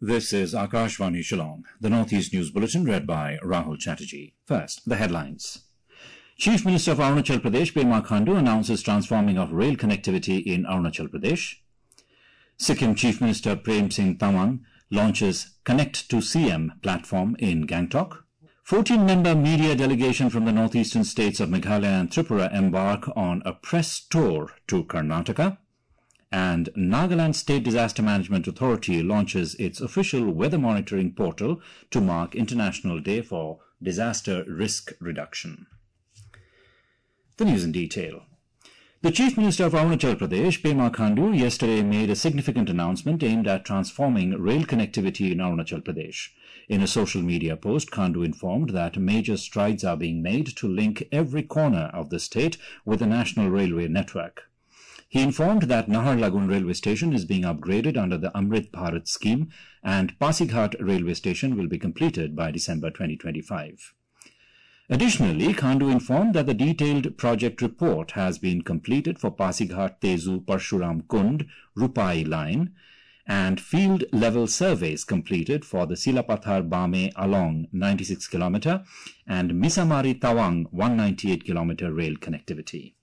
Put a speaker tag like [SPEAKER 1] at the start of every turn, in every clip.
[SPEAKER 1] This is Akashvani Shillong, the Northeast News Bulletin read by Rahul Chatterjee. First, the headlines. Chief Minister of Arunachal Pradesh, Pema Khandu, announces transforming of rail connectivity in Arunachal Pradesh. Sikkim Chief Minister Prem Singh Tamang launches Connect to CM platform in Gangtok. 14-member media delegation from the northeastern states of Meghalaya and Tripura embark on a press tour to Karnataka. And Nagaland State Disaster Management Authority launches its official weather monitoring portal to mark International Day for Disaster Risk Reduction. The news in detail. The Chief Minister of Arunachal Pradesh, Pema Khandu, yesterday made a significant announcement aimed at transforming rail connectivity in Arunachal Pradesh. In a social media post, Khandu informed that major strides are being made to link every corner of the state with the national railway network. He informed that Naharlagun railway station is being upgraded under the Amrit Bharat scheme and Pasighat railway station will be completed by December 2025. Additionally, Khandu informed that the detailed project report has been completed for Pasighat Tezu Parshuram Kund Rupai line and field level surveys completed for the Silapathar Bame Along 96 km and Misamari Tawang 198 km rail connectivity.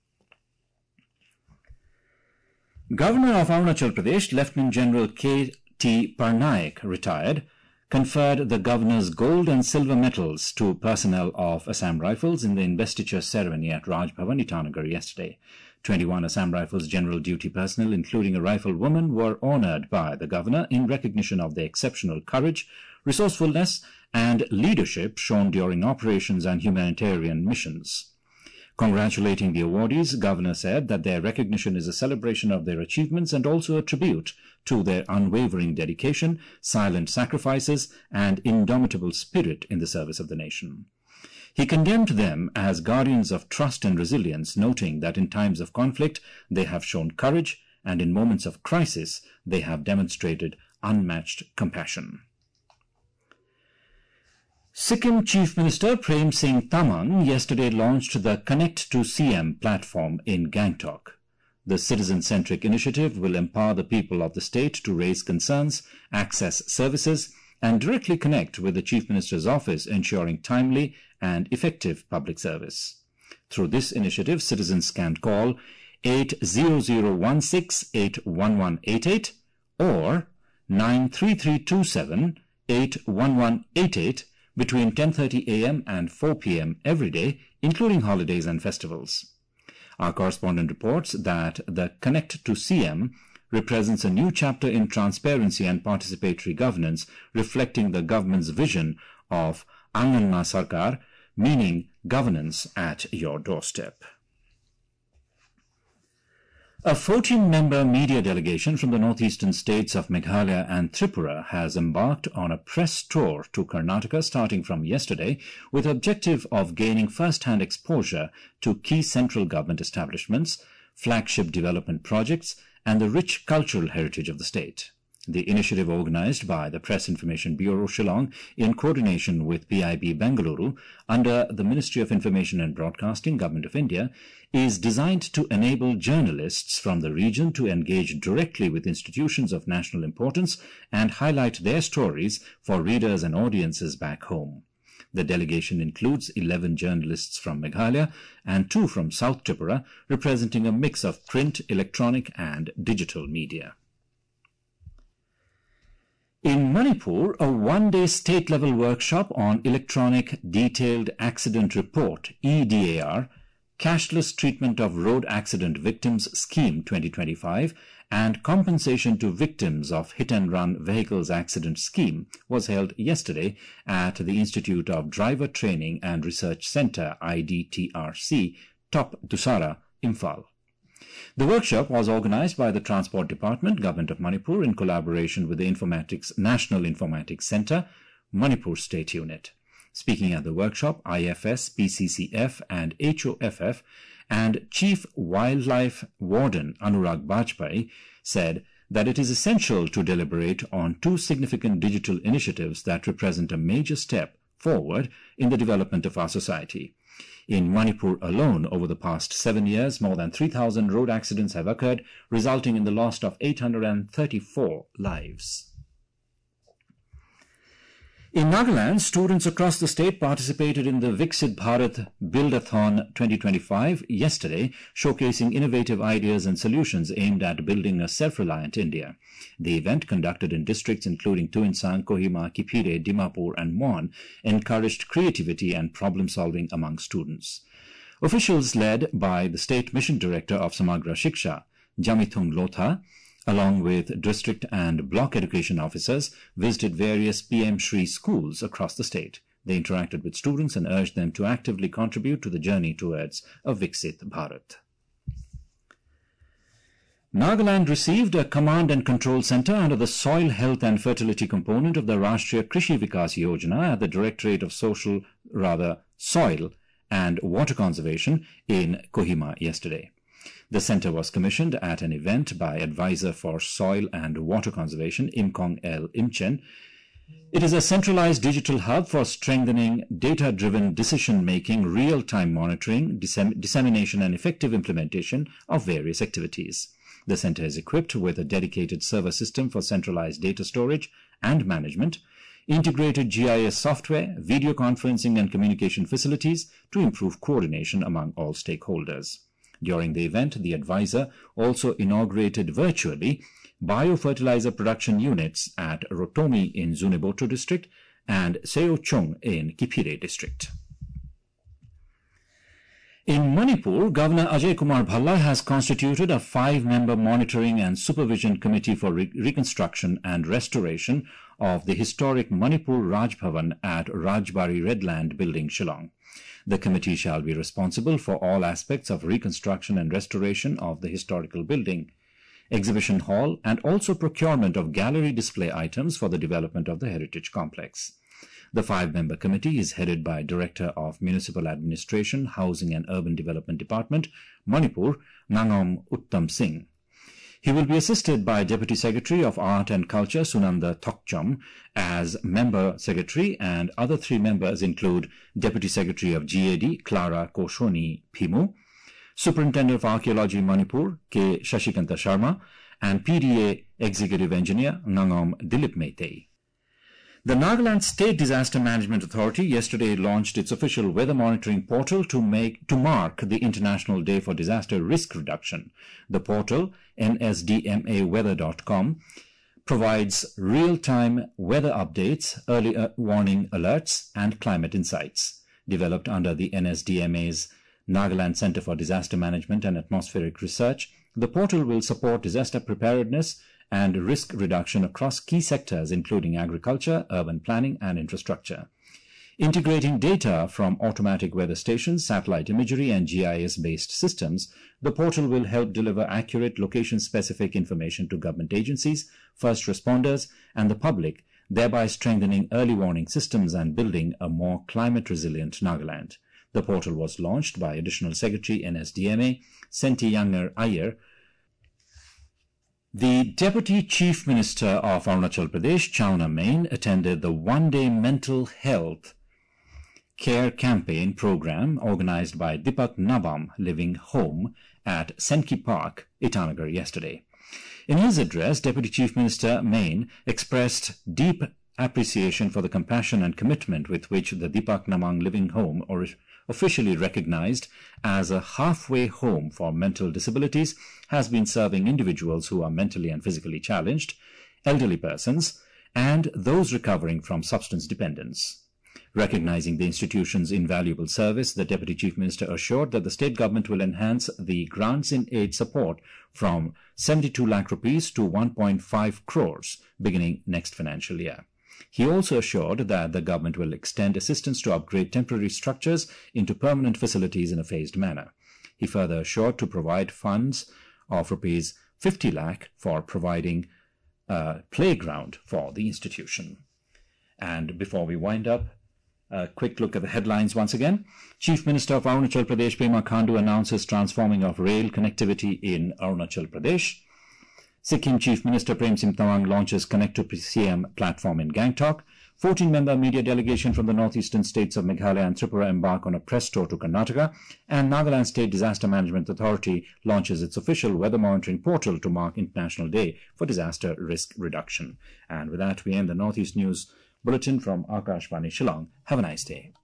[SPEAKER 1] Governor of Arunachal Pradesh, Lieutenant General K.T. Parnaik, retired, conferred the governor's gold and silver medals to personnel of Assam Rifles in the investiture ceremony at Raj Bhavan, Itanagar yesterday. 21 Assam Rifles general duty personnel, including a riflewoman, were honoured by the governor in recognition of their exceptional courage, resourcefulness and leadership shown during operations and humanitarian missions. Congratulating the awardees, Governor said that their recognition is a celebration of their achievements and also a tribute to their unwavering dedication, silent sacrifices, and indomitable spirit in the service of the nation. He condemned them as guardians of trust and resilience, noting that in times of conflict they have shown courage and in moments of crisis they have demonstrated unmatched compassion. Sikkim Chief Minister Prem Singh Tamang yesterday launched the Connect to CM platform in Gangtok. The citizen-centric initiative will empower the people of the state to raise concerns, access services, and directly connect with the Chief Minister's office, ensuring timely and effective public service. Through this initiative, citizens can call 80016-81188 or 93327-81188 between 10:30 a.m. and 4 p.m. every day, including holidays and festivals. Our correspondent reports that the Connect to CM represents a new chapter in transparency and participatory governance, reflecting the government's vision of Anganna Sarkar, meaning governance at your doorstep. A 14-member media delegation from the northeastern states of Meghalaya and Tripura has embarked on a press tour to Karnataka starting from yesterday with the objective of gaining first-hand exposure to key central government establishments, flagship development projects, and the rich cultural heritage of the state. The initiative, organized by the Press Information Bureau Shillong in coordination with PIB Bengaluru under the Ministry of Information and Broadcasting, Government of India, is designed to enable journalists from the region to engage directly with institutions of national importance and highlight their stories for readers and audiences back home. The delegation includes 11 journalists from Meghalaya and 2 from South Tripura, representing a mix of print, electronic and digital media. In Manipur, a one-day state-level workshop on Electronic Detailed Accident Report, EDAR, Cashless Treatment of Road Accident Victims Scheme 2025, and Compensation to Victims of Hit-and-Run Vehicles Accident Scheme was held yesterday at the Institute of Driver Training and Research Centre, IDTRC, Top Dusara, Imphal. The workshop was organized by the Transport Department, Government of Manipur, in collaboration with the National Informatics Centre, Manipur State Unit. Speaking at the workshop, IFS, PCCF and HOFF and Chief Wildlife Warden Anurag Bajpai said that it is essential to deliberate on 2 significant digital initiatives that represent a major step forward in the development of our society. In Manipur alone, over the past 7 years, more than 3,000 road accidents have occurred, resulting in the loss of 834 lives. In Nagaland, students across the state participated in the Viksit Bharat Buildathon 2025 yesterday, showcasing innovative ideas and solutions aimed at building a self-reliant India. The event, conducted in districts including Tuinsang, Kohima, Kipire, Dimapur and Mon, encouraged creativity and problem-solving among students. Officials led by the State Mission Director of Samagra Shiksha, Jamithung Lotha, along with district and block education officers, visited various PM Shri schools across the state. They interacted with students and urged them to actively contribute to the journey towards a Viksit Bharat. Nagaland received a command and control center under the Soil Health and Fertility component of the Rashtriya Krishi Vikas Yojana at the Directorate of Soil and Water Conservation in Kohima yesterday. The center was commissioned at an event by Advisor for Soil and Water Conservation, Imkong L. Imchen. It is a centralized digital hub for strengthening data-driven decision-making, real-time monitoring, dissemination and effective implementation of various activities. The center is equipped with a dedicated server system for centralized data storage and management, integrated GIS software, video conferencing and communication facilities to improve coordination among all stakeholders. During the event, the advisor also inaugurated virtually biofertilizer production units at Rotomi in Zuneboto district and Seochong in Kipire district. In Manipur, Governor Ajay Kumar Bhalla has constituted a 5-member monitoring and supervision committee for reconstruction and restoration of the historic Manipur Raj Bhavan at Rajbari Redland building, Shillong. The committee shall be responsible for all aspects of reconstruction and restoration of the historical building, exhibition hall, and also procurement of gallery display items for the development of the heritage complex. The 5-member committee is headed by Director of Municipal Administration, Housing and Urban Development Department, Manipur, Nangom Uttam Singh. He will be assisted by Deputy Secretary of Art and Culture, Sunanda Thokcham, as Member Secretary, and other 3 members include Deputy Secretary of GAD, Clara Koshoni Phimu, Superintendent of Archaeology, Manipur, K. Shashikanta Sharma, and PDA Executive Engineer, Nangom Dilip Meitei. The Nagaland State Disaster Management Authority yesterday launched its official weather monitoring portal to mark the International Day for Disaster Risk Reduction. The portal, nsdmaweather.com, provides real-time weather updates, early warning alerts, and climate insights. Developed under the NSDMA's Nagaland Center for Disaster Management and Atmospheric Research, the portal will support disaster preparedness and risk reduction across key sectors including agriculture, urban planning and infrastructure. Integrating data from automatic weather stations, satellite imagery and GIS-based systems, the portal will help deliver accurate location-specific information to government agencies, first responders and the public, thereby strengthening early warning systems and building a more climate-resilient Nagaland. The portal was launched by Additional Secretary NSDMA, Senti Younger Iyer. The Deputy Chief Minister of Arunachal Pradesh, Chauna Main, attended the one-day mental health care campaign program organized by Deepak Nabam Living Home at Senki Park, Itanagar yesterday. In his address, Deputy Chief Minister Main expressed deep appreciation for the compassion and commitment with which the Deepak Namang Living Home, or officially recognized as a halfway home for mental disabilities, has been serving individuals who are mentally and physically challenged, elderly persons, and those recovering from substance dependence. Recognizing the institution's invaluable service, the Deputy Chief Minister assured that the state government will enhance the grants in aid support from 72 lakh rupees to 1.5 crores beginning next financial year. He also assured that the government will extend assistance to upgrade temporary structures into permanent facilities in a phased manner. He further assured to provide funds of rupees 50 lakh for providing a playground for the institution. And before we wind up, a quick look at the headlines once again. Chief Minister of Arunachal Pradesh, Pema Khandu, announces transforming of rail connectivity in Arunachal Pradesh. Sikkim Chief Minister Prem Singh Tawang launches Connect to CM platform in Gangtok. 14-member media delegation from the northeastern states of Meghalaya and Tripura embark on a press tour to Karnataka. And Nagaland State Disaster Management Authority launches its official weather monitoring portal to mark International Day for Disaster Risk Reduction. And with that, we end the Northeast News Bulletin from Akashvani Shillong. Have a nice day.